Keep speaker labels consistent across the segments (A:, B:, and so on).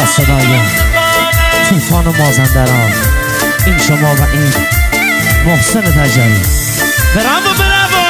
A: صدای طوفان و مازندران، این شما و این محسن تجاری. برافو برافو.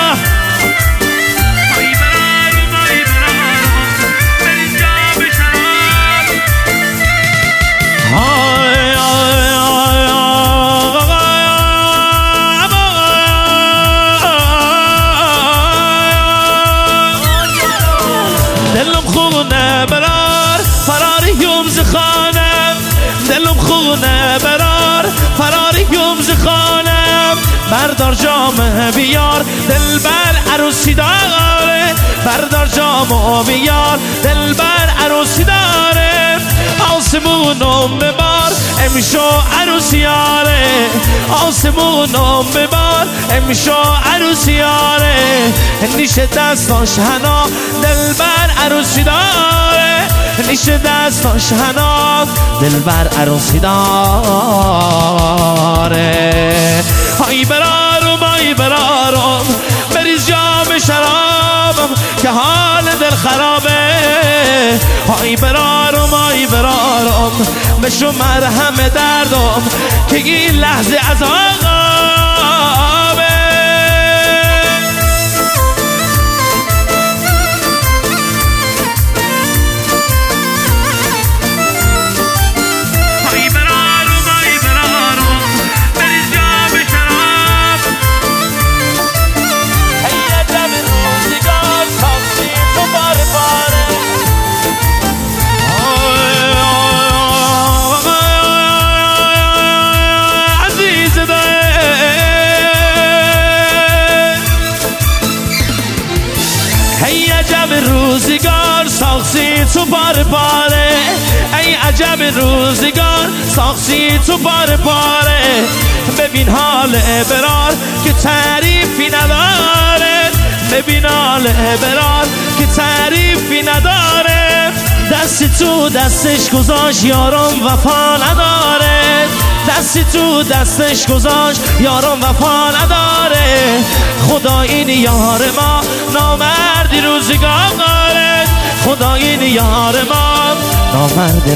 B: دلم خونه برار فراریم ز خانم، دلم خونه برار فراریم ز خانم. بردار جام بیار دل بر عروسی داره، بردار جام بیار دل بر عروسی داره. آسمونم ببار امشو عروسیاره، آسمونم ببار امشو عروسیاره. نیشه دستاش هنا دل بر عروسی داره، نیشه دستاش هنا دل بر عروسی داره. های برارم های برارم بریز جام شرابم که حال دل خرابه. های برارم های برارم بشو مرهم دردم که این لحظه عذابه. ای عجب روزگار ساختی تو پاره پاره، ای عجب روزگار ساختی تو پاره پاره. ببین حال برار که تعریفی نداره، ببین حال برار که تعریفی نداره. دستی تو دستش گذاشت یارم وفا نداره، دستی تو دستش گذاشت یارم وفا نداره. خدا این یار ما نامردی روزگاره، خدا این یار ما نامردی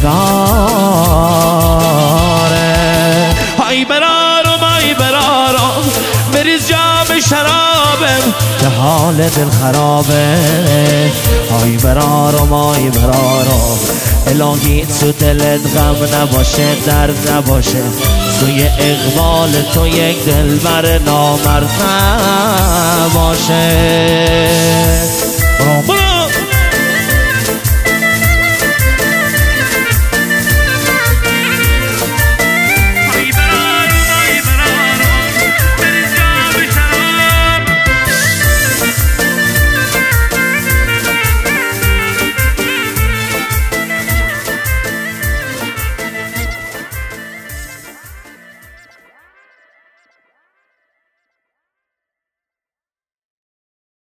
B: روزگاره. های برارم های برارم بریز جام شرابم که حال دل خرابه. های برارم های برارم الهی تو دلت غم نباشه درد نباشه، توی اقبال تو یک دلبر نامرد باشه.